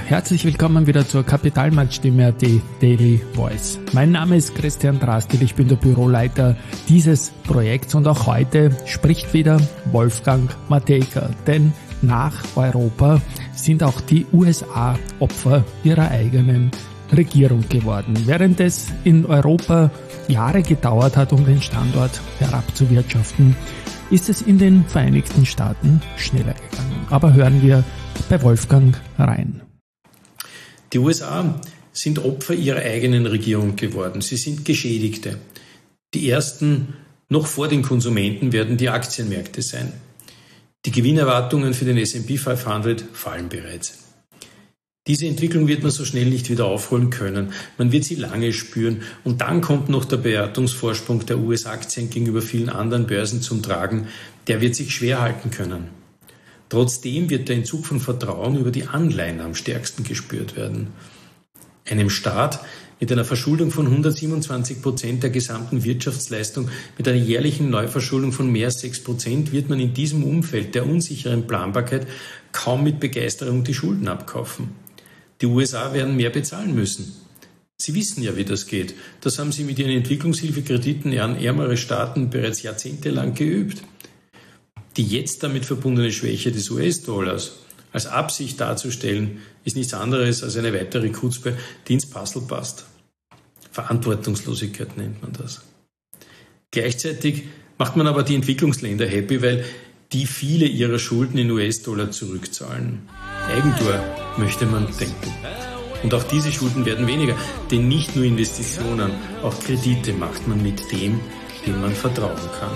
herzlich willkommen wieder zur Kapitalmarktstimme.at Daily Voice. Mein Name ist Christian Drastil, ich bin der Büroleiter dieses Projekts und auch heute spricht wieder Wolfgang Matejka, denn nach Europa sind auch die USA Opfer ihrer eigenen Regierung geworden. Während es in Europa Jahre gedauert hat, um den Standort herabzuwirtschaften, ist es in den Vereinigten Staaten schneller gegangen. Aber hören wir bei Wolfgang rein. Die USA sind Opfer ihrer eigenen Regierung geworden. Sie sind Geschädigte. Die ersten, noch vor den Konsumenten, werden die Aktienmärkte sein. Die Gewinnerwartungen für den S&P 500 fallen bereits. Diese Entwicklung wird man so schnell nicht wieder aufholen können. Man wird sie lange spüren. Und dann kommt noch der Bewertungsvorsprung der US-Aktien gegenüber vielen anderen Börsen zum Tragen. Der wird sich schwer halten können. Trotzdem wird der Entzug von Vertrauen über die Anleihen am stärksten gespürt werden. Einem Staat mit einer Verschuldung von 127% der gesamten Wirtschaftsleistung, mit einer jährlichen Neuverschuldung von mehr als 6%, wird man in diesem Umfeld der unsicheren Planbarkeit kaum mit Begeisterung die Schulden abkaufen. Die USA werden mehr bezahlen müssen. Sie wissen ja, wie das geht. Das haben sie mit ihren Entwicklungshilfekrediten an ärmere Staaten bereits jahrzehntelang geübt. Die jetzt damit verbundene Schwäche des US-Dollars als Absicht darzustellen, ist nichts anderes als eine weitere Chutzpe, die ins Puzzle passt. Verantwortungslosigkeit nennt man das. Gleichzeitig macht man aber die Entwicklungsländer happy, weil die viele ihrer Schulden in US-Dollar zurückzahlen. Eigentor, möchte man denken. Und auch diese Schulden werden weniger, denn nicht nur Investitionen, auch Kredite macht man mit dem man vertrauen kann.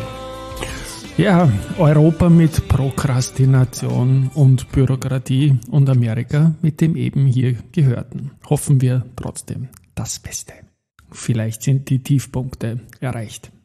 Ja, Europa mit Prokrastination und Bürokratie und Amerika mit dem eben hier Gehörten. Hoffen wir trotzdem das Beste. Vielleicht sind die Tiefpunkte erreicht.